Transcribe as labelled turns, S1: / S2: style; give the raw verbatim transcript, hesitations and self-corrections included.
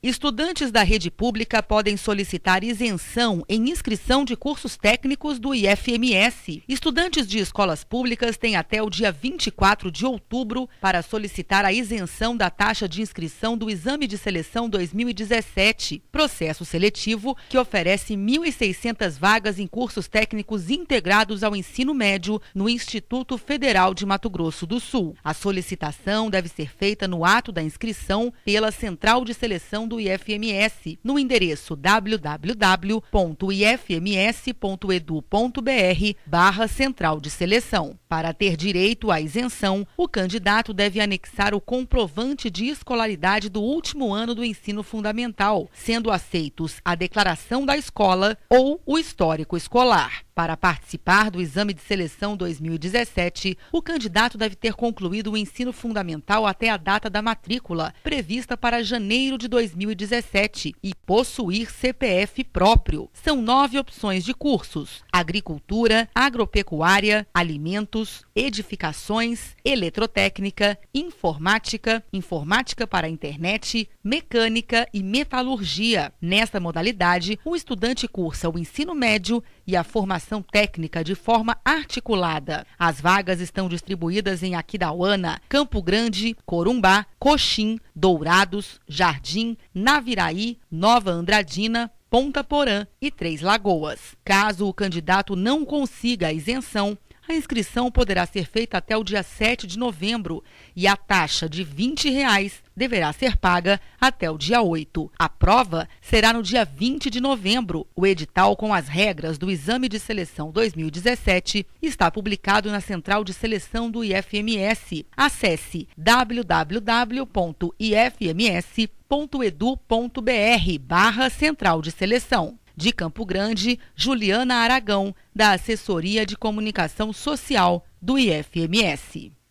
S1: Estudantes da rede pública podem solicitar isenção em inscrição de cursos técnicos do I F M S. Estudantes de escolas públicas têm até o dia vinte e quatro de outubro para solicitar a isenção da taxa de inscrição do Exame de Seleção dois mil e dezessete, processo seletivo que oferece mil e seiscentas vagas em cursos técnicos integrados ao ensino médio no Instituto Federal de Mato Grosso do Sul. A solicitação deve ser feita no ato da inscrição pela Central de Seleção do I F M S, no endereço w w w ponto i f m s ponto e d u ponto b r barra Central de Seleção. Para ter direito à isenção, o candidato deve anexar o comprovante de escolaridade do último ano do ensino fundamental, sendo aceitos a declaração da escola ou o histórico escolar. Para participar do Exame de Seleção dois mil e dezessete, o candidato deve ter concluído o ensino fundamental até a data da matrícula, prevista para janeiro de dois mil e dezessete, e possuir C P F próprio. São nove opções de cursos: agricultura, agropecuária, alimentos, edificações, eletrotécnica, informática, informática para a internet, mecânica e metalurgia. Nesta modalidade, o estudante cursa o ensino médio e a formação técnica de forma articulada. As vagas estão distribuídas em Aquidauana, Campo Grande, Corumbá, Coxim, Dourados, Jardim, Naviraí, Nova Andradina, Ponta Porã e Três Lagoas. Caso o candidato não consiga a isenção, a inscrição poderá ser feita até o dia sete de novembro e a taxa de vinte reais deverá ser paga até o dia oito. A prova será no dia vinte de novembro. O edital com as regras do Exame de Seleção dois mil e dezessete está publicado na Central de Seleção do I F M S. Acesse w w w ponto i f m s ponto e d u ponto b r barra Central de Seleção. De Campo Grande, Juliana Aragão, da Assessoria de Comunicação Social do I F M S.